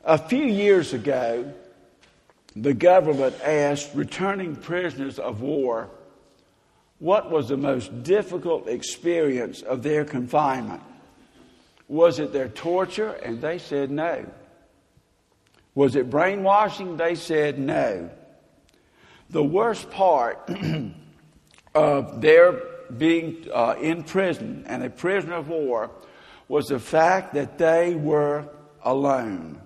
A few years ago, the government asked returning prisoners of war what was the most difficult experience of their confinement. Was it their torture? And they said no. Was it brainwashing? They said no. The worst part of their being in prison and a prisoner of war was the fact that they were alone.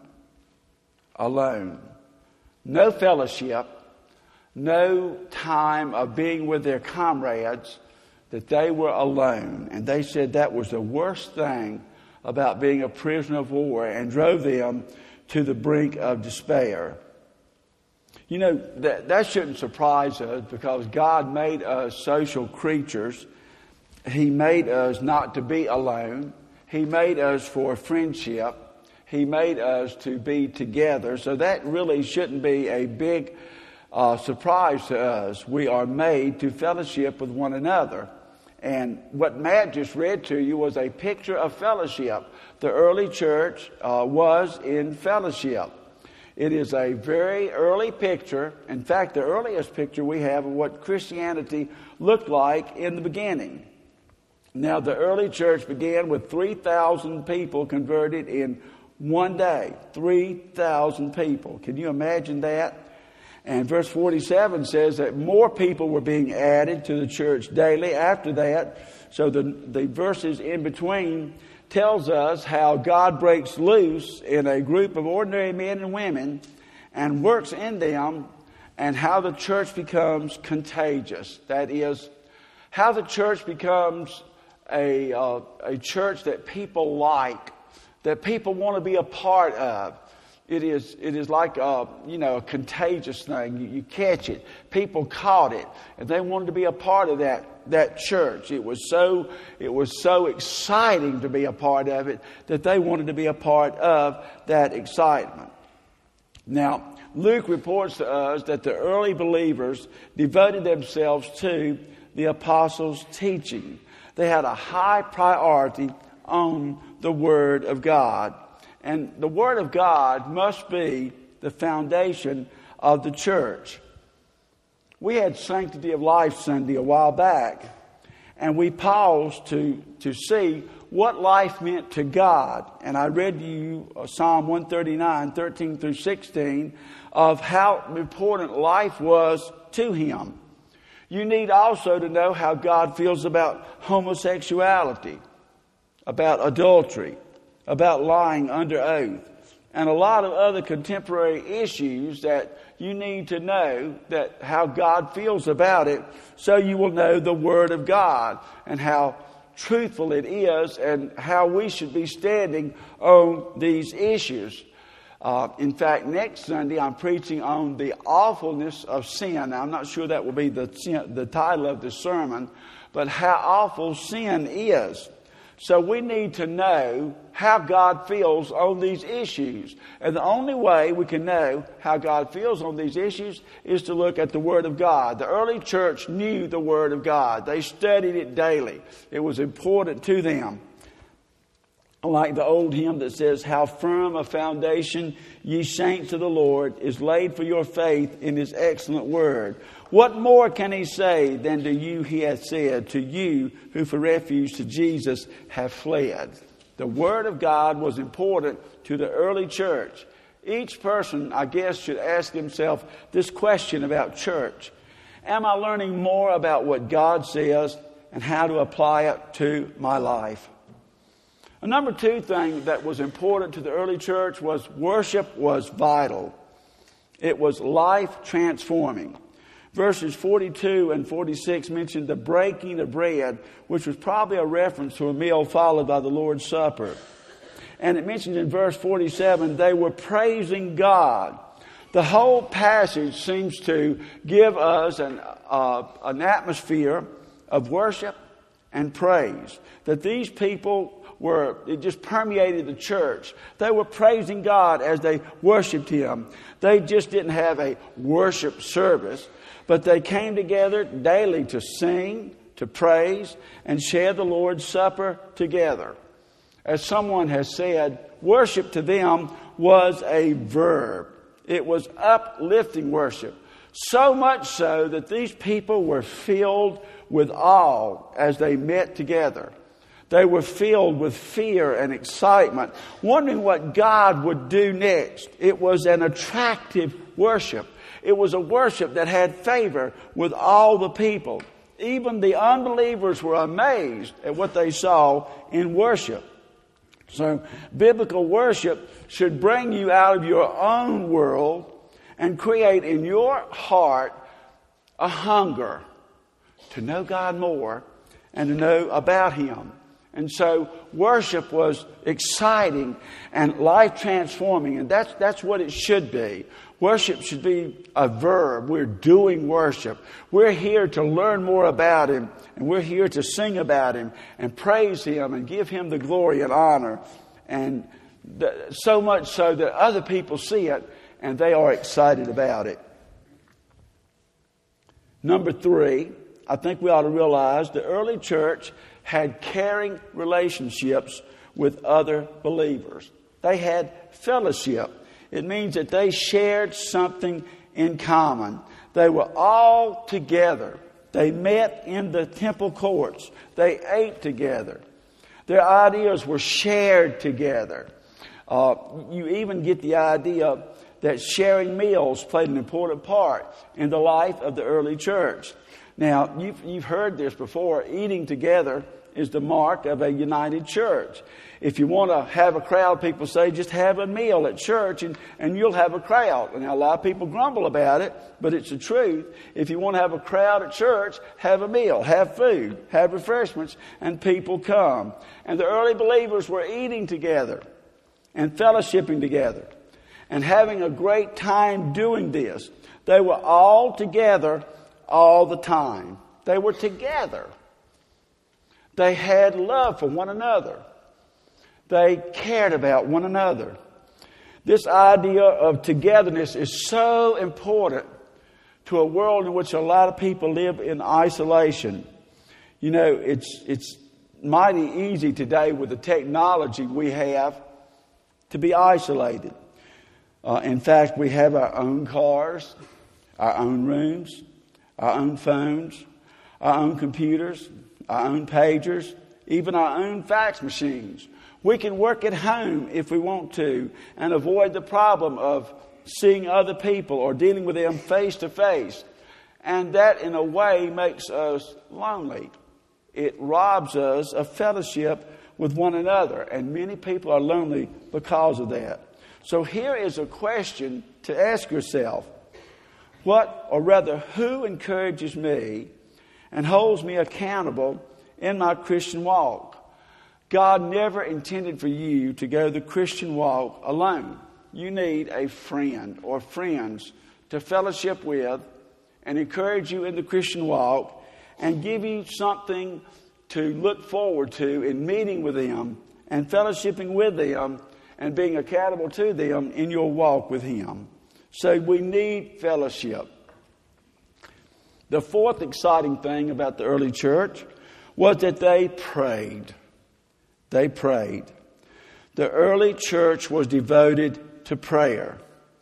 Alone. No fellowship, no time of being with their comrades, that they were alone. And they said that was the worst thing about being a prisoner of war and drove them to the brink of despair. You know, that shouldn't surprise us because God made us social creatures. He made us not to be alone. He made us for friendship. He made us to be together. So that really shouldn't be a big surprise to us. We are made to fellowship with one another. And what Matt just read to you was a picture of fellowship. The early church was in fellowship. It is a very early picture. In fact, the earliest picture we have of what Christianity looked like in the beginning. Now, the early church began with 3,000 people converted in one day. 3,000 people. Can you imagine that? And verse 47 says that more people were being added to the church daily after that. So the verses in between tells us how God breaks loose in a group of ordinary men and women and works in them, and how the church becomes contagious. That is, how the church becomes a church that people like, that people want to be a part of. It is like a contagious thing. You catch it. People caught it, and they wanted to be a part of that church. It was so exciting to be a part of it that they wanted to be a part of that excitement. Now, Luke reports to us that the early believers devoted themselves to the apostles' teaching. They had a high priority on the Word of God. And the Word of God must be the foundation of the church. We had Sanctity of Life Sunday a while back, and we paused to see what life meant to God. And I read to you Psalm 139, 13 through 16, of how important life was to Him. You need also to know how God feels about homosexuality, about adultery, about lying under oath, and a lot of other contemporary issues that you need to know that how God feels about it, so you will know the Word of God and how truthful it is and how we should be standing on these issues. In fact, next Sunday I'm preaching on the awfulness of sin. Now, I'm not sure that will be the title of the sermon, but how awful sin is. So we need to know how God feels on these issues. And the only way we can know how God feels on these issues is to look at the Word of God. The early church knew the Word of God. They studied it daily. It was important to them. Like the old hymn that says, "How firm a foundation, ye saints of the Lord, is laid for your faith in His excellent word. What more can He say than to you He hath said, to you who for refuge to Jesus have fled?" The Word of God was important to the early church. Each person, I guess, should ask himself this question about church. Am I learning more about what God says and how to apply it to my life? A number two thing that was important to the early church was worship was vital. It was life transforming. Verses 42 and 46 mentioned the breaking of bread, which was probably a reference to a meal followed by the Lord's Supper. And it mentions in verse 47, they were praising God. The whole passage seems to give us an atmosphere of worship and praise. That these people it just permeated the church. They were praising God as they worshiped Him. They just didn't have a worship service, but they came together daily to sing, to praise, and share the Lord's Supper together. As someone has said, worship to them was a verb. It was uplifting worship. So much so that these people were filled with awe as they met together. They were filled with fear and excitement, wondering what God would do next. It was an attractive worship. It was a worship that had favor with all the people. Even the unbelievers were amazed at what they saw in worship. So, biblical worship should bring you out of your own world and create in your heart a hunger to know God more and to know about Him. And so worship was exciting and life-transforming, and that's what it should be. Worship should be a verb. We're doing worship. We're here to learn more about Him, and we're here to sing about Him and praise Him and give Him the glory and honor. And so much so that other people see it and they are excited about it. Number 3, I think we ought to realize the early church had caring relationships with other believers. They had fellowship. It means that they shared something in common. They were all together. They met in the temple courts. They ate together. Their ideas were shared together. You even get the idea that sharing meals played an important part in the life of the early church. Now, you've heard this before. Eating together is the mark of a united church. If you want to have a crowd, people say, just have a meal at church and you'll have a crowd. Now, a lot of people grumble about it, but it's the truth. If you want to have a crowd at church, have a meal, have food, have refreshments, and people come. And the early believers were eating together and fellowshipping together and having a great time doing this. They were all together all the time. They were together. They had love for one another. They cared about one another. This idea of togetherness is so important to a world in which a lot of people live in isolation. You know, it's mighty easy today with the technology we have to be isolated. In fact, we have our own cars, our own rooms, our own phones, our own computers, our own pagers, even our own fax machines. We can work at home if we want to and avoid the problem of seeing other people or dealing with them face to face. And that, in a way, makes us lonely. It robs us of fellowship with one another. And many people are lonely because of that. So here is a question to ask yourself. What, or rather, who encourages me and holds me accountable in my Christian walk? God never intended for you to go the Christian walk alone. You need a friend or friends to fellowship with and encourage you in the Christian walk and give you something to look forward to in meeting with them and fellowshipping with them and being accountable to them in your walk with Him. So we need fellowship. The fourth exciting thing about the early church was that they prayed. They prayed. The early church was devoted to prayer.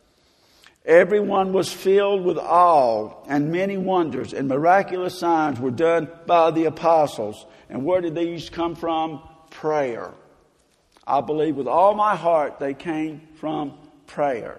Everyone was filled with awe, and many wonders and miraculous signs were done by the apostles. And where did these come from? Prayer. I believe with all my heart they came from prayer.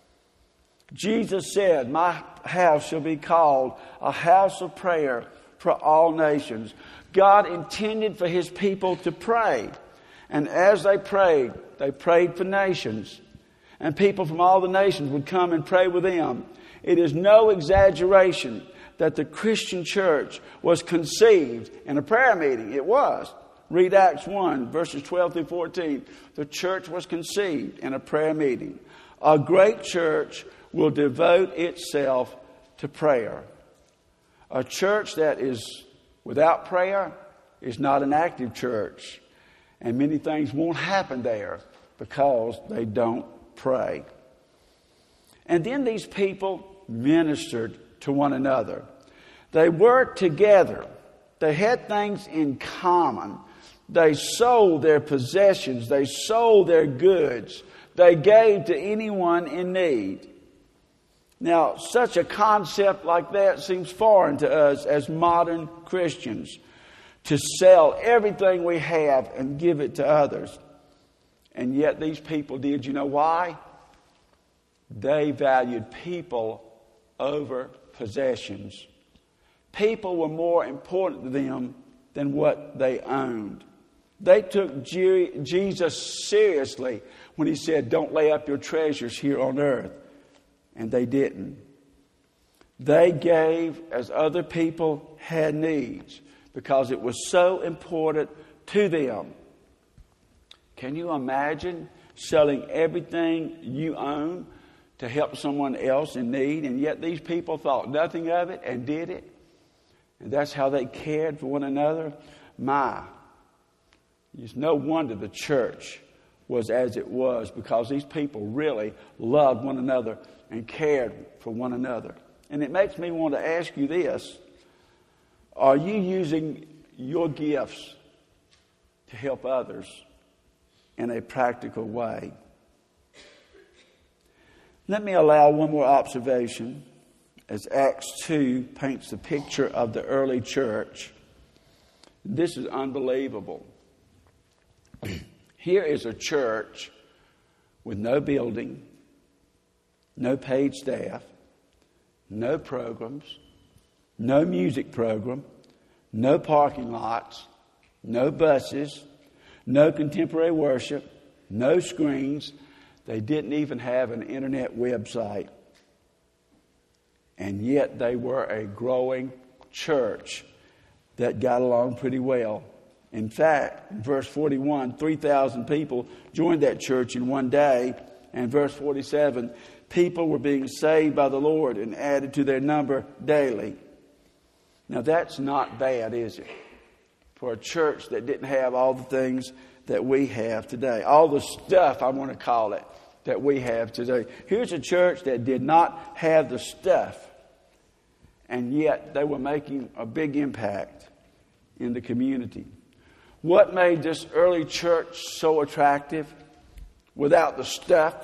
Jesus said, "My house shall be called a house of prayer for all nations." God intended for His people to pray. And as they prayed for nations. And people from all the nations would come and pray with them. It is no exaggeration that the Christian church was conceived in a prayer meeting. It was. Read Acts 1, verses 12 through 14. The church was conceived in a prayer meeting. A great church will devote itself to prayer. A church that is without prayer is not an active church. And many things won't happen there because they don't pray. And then these people ministered to one another. They worked together. They had things in common. They sold their possessions. They sold their goods. They gave to anyone in need. Now, such a concept like that seems foreign to us as modern Christians, to sell everything we have and give it to others. And yet these people did. You know why? They valued people over possessions. People were more important to them than what they owned. They took Jesus seriously when he said, "Don't lay up your treasures here on earth." And they didn't. They gave as other people had needs because it was so important to them. Can you imagine selling everything you own to help someone else in need? And yet these people thought nothing of it and did it. And that's how they cared for one another. It's no wonder the church was as it was, because these people really loved one another and cared for one another. And it makes me want to ask you this. Are you using your gifts to help others in a practical way? Let me allow one more observation as Acts 2 paints the picture of the early church. This is unbelievable. Here is a church with no building, no paid staff, no programs, no music program, no parking lots, no buses, no contemporary worship, no screens. They didn't even have an internet website. And yet they were a growing church that got along pretty well. In fact, in verse 41, 3,000 people joined that church in one day. And verse 47, people were being saved by the Lord and added to their number daily. Now that's not bad, is it? For a church that didn't have all the things that we have today. All the stuff, I want to call it, that we have today. Here's a church that did not have the stuff. And yet they were making a big impact in the community. What made this early church so attractive without the stuff?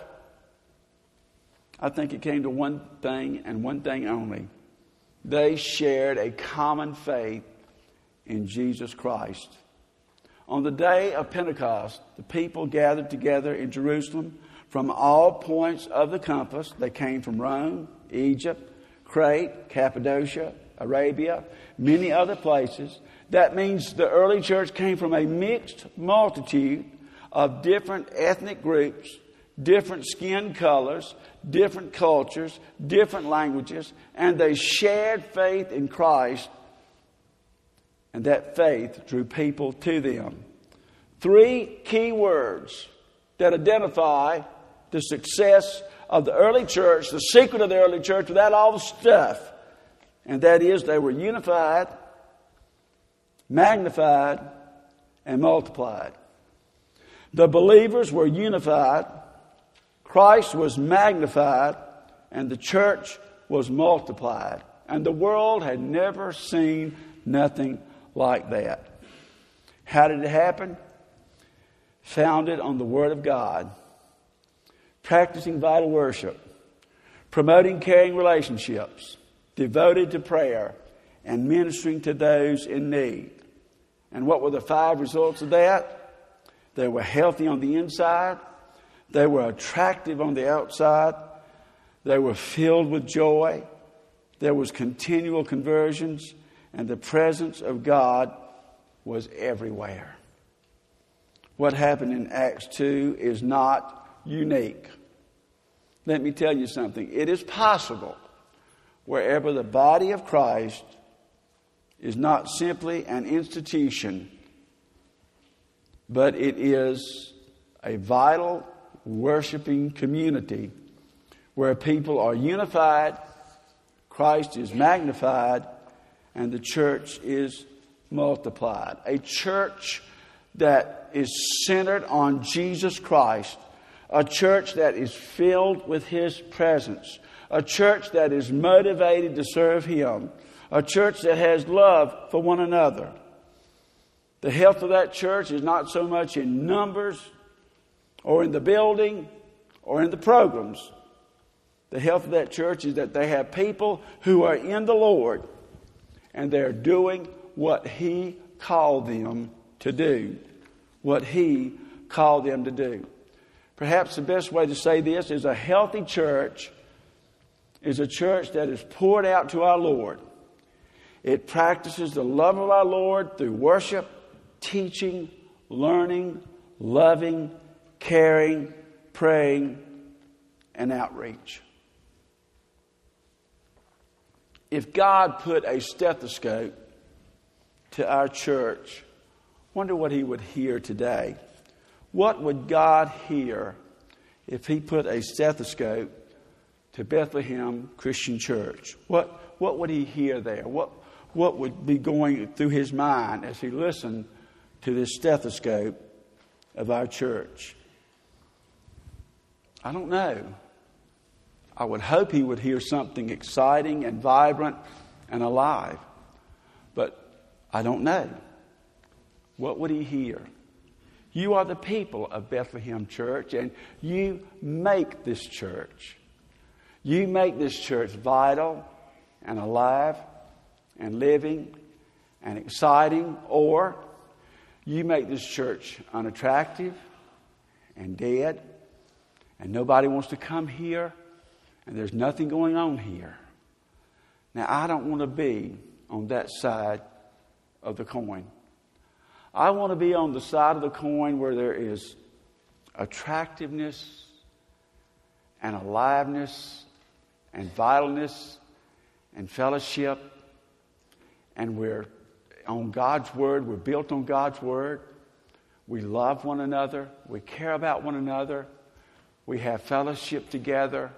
I think it came to one thing and one thing only. They shared a common faith in Jesus Christ. On the day of Pentecost, the people gathered together in Jerusalem from all points of the compass. They came from Rome, Egypt, Crete, Cappadocia, Arabia, many other places. That means the early church came from a mixed multitude of different ethnic groups, different skin colors, different cultures, different languages, and they shared faith in Christ, and that faith drew people to them. 3 key words that identify the success of the early church, the secret of the early church without all the stuff, and that is they were unified, magnified, and multiplied. The believers were unified, Christ was magnified, and the church was multiplied. And the world had never seen nothing like that. How did it happen? Founded on the Word of God, practicing vital worship, promoting caring relationships, devoted to prayer, and ministering to those in need. And what were the 5 results of that? They were healthy on the inside. They were attractive on the outside. They were filled with joy. There was continual conversions. And the presence of God was everywhere. What happened in Acts 2 is not unique. Let me tell you something. It is possible wherever the body of Christ is not simply an institution, but it is a vital worshiping community where people are unified, Christ is magnified, and the church is multiplied. A church that is centered on Jesus Christ, a church that is filled with His presence, a church that is motivated to serve Him, a church that has love for one another. The health of that church is not so much in numbers or in the building or in the programs. The health of that church is that they have people who are in the Lord and they're doing what He called them to do. What He called them to do. Perhaps the best way to say this is a healthy church is a church that is poured out to our Lord. It practices the love of our Lord through worship, teaching, learning, loving, caring, praying, and outreach. If God put a stethoscope to our church, wonder what He would hear today. What would God hear if He put a stethoscope to Bethlehem Christian Church? What would He hear there? What would be going through His mind as He listened to this stethoscope of our church? I don't know. I would hope He would hear something exciting and vibrant and alive. But I don't know. What would He hear? You are the people of Bethlehem Church, and you make this church. You make this church vital and alive and living and exciting, or you make this church unattractive and dead, and nobody wants to come here, and there's nothing going on here. Now, I don't want to be on that side of the coin. I want to be on the side of the coin where there is attractiveness and aliveness and vitalness and fellowship, and we're on God's Word. We're built on God's Word. We love one another. We care about one another. We have fellowship together.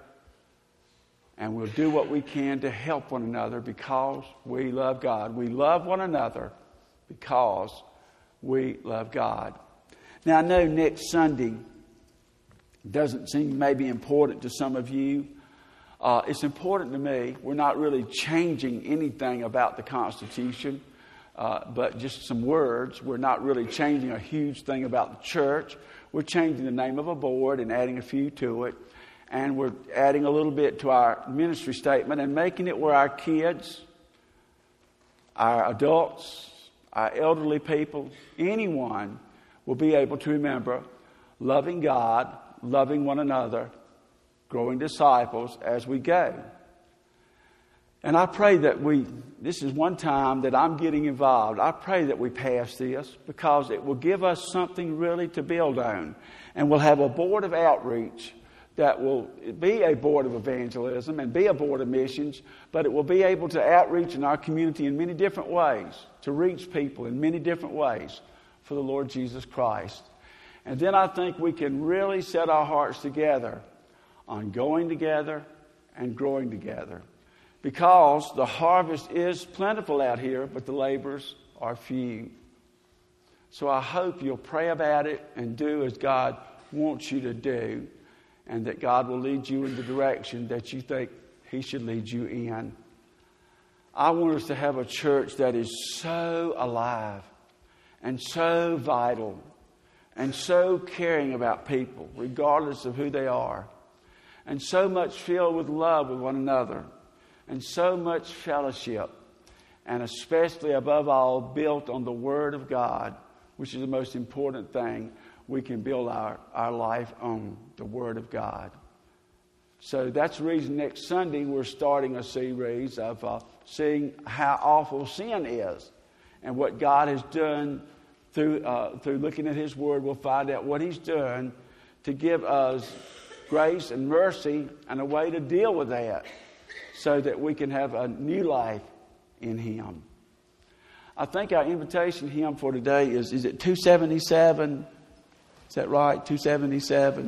And we'll do what we can to help one another because we love God. We love one another because we love God. Now, I know next Sunday doesn't seem maybe important to some of you. It's important to me. We're not really changing anything about the Constitution, but just some words. We're not really changing a huge thing about the church. We're changing the name of a board and adding a few to it. And we're adding a little bit to our ministry statement and making it where our kids, our adults, our elderly people, anyone will be able to remember loving God, loving one another, growing disciples as we go. And I pray that this is one time that I'm getting involved. I pray that we pass this because it will give us something really to build on. And we'll have a board of outreach that will be a board of evangelism and be a board of missions, but it will be able to outreach in our community in many different ways, to reach people in many different ways for the Lord Jesus Christ. And then I think we can really set our hearts together on going together and growing together, because the harvest is plentiful out here, but the laborers are few. So I hope you'll pray about it and do as God wants you to do, and that God will lead you in the direction that you think He should lead you in. I want us to have a church that is so alive and so vital and so caring about people, regardless of who they are, and so much filled with love with one another, and so much fellowship, and especially above all built on the Word of God, which is the most important thing. We can build our life on the Word of God. So that's the reason next Sunday we're starting a series of seeing how awful sin is and what God has done through looking at His Word. We'll find out what He's done to give us grace and mercy and a way to deal with that so that we can have a new life in Him. I think our invitation hymn for today is it 277? Is that right? 277?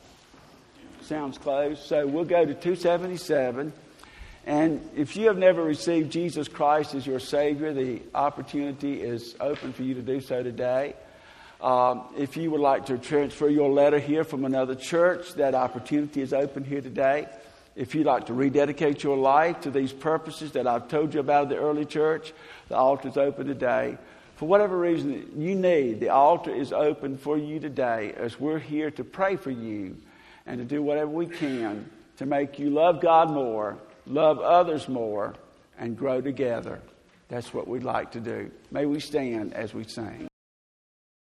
Sounds close. So we'll go to 277. And if you have never received Jesus Christ as your Savior, the opportunity is open for you to do so today. If you would like to transfer your letter here from another church, that opportunity is open here today. If you'd like to rededicate your life to these purposes that I've told you about in the early church, the altar is open today. For whatever reason you need, the altar is open for you today as we're here to pray for you and to do whatever we can to make you love God more, love others more, and grow together. That's what we'd like to do. May we stand as we sing.